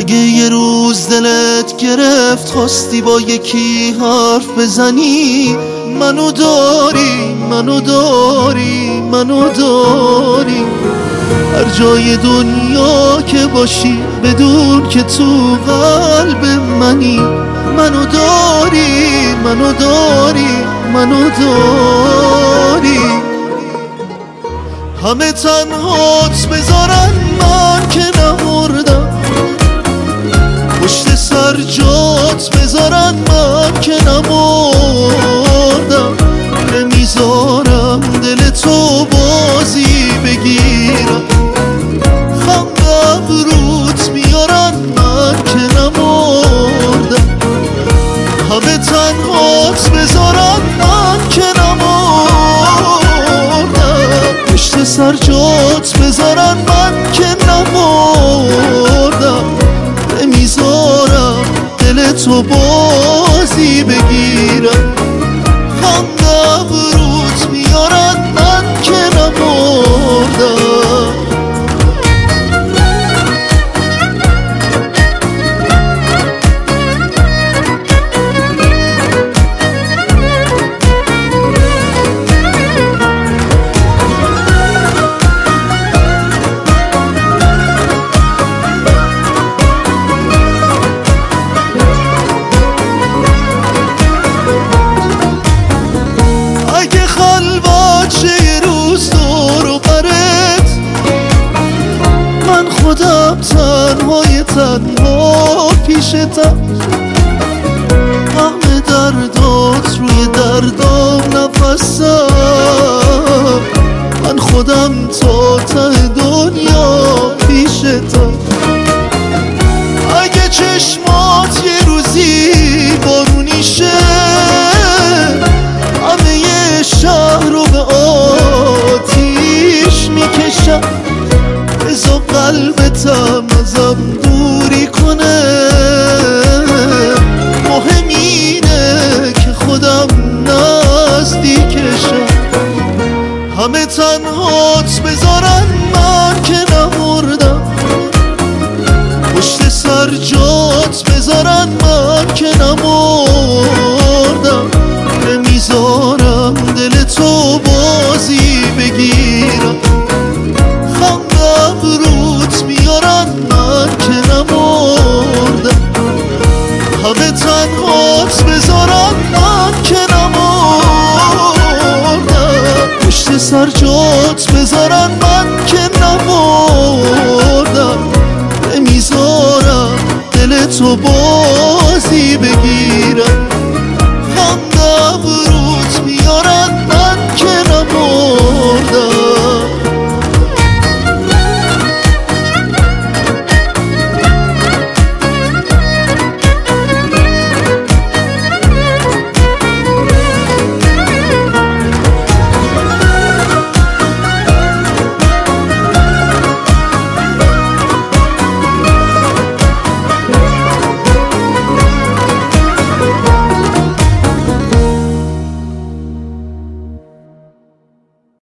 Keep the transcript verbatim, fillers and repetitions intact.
اگه یه روز دلت گرفت خواستی با یکی حرف بزنی، منو داری منو داری منو داری. هر جای دنیا که باشی بدون که تو قلب منی، منو داری منو داری منو داری. همه تنهات بذارن من که نمردم، پشت سر جات بذارن من که نمردم. نمیذارم دل تو بازی بگیرم، خم ابروت میارن من که نمردم. همه تنهات بذارن من که نمردم، پشت سر جات بذارن من که نمردم. نمیذارم دل تو بازی بگیرم، خم ابروت میارن من که نمردم. خودم تنهای تنها پیشتم، همه دردات روی دردام نفسم. من خودم تا ته دنیا پیشتم. اگه چشمات یه روزی بارونی شه، همه یه شهر رو به آتیش میکشم. بذار قلبتم ازم دوری کنه، مهم اینه که خودم نزدیکشم. همه تنهات بذارن من که نمردم، پشت سر جات بذارن من که نمردم. نمیذارم دل تو بازی بگیرم، خم ابروت میارن من که نمردم. همه تنهات بذارن من که نمردم، پشت سر جات بذارن من که نمردم. نمیذارم دل تو با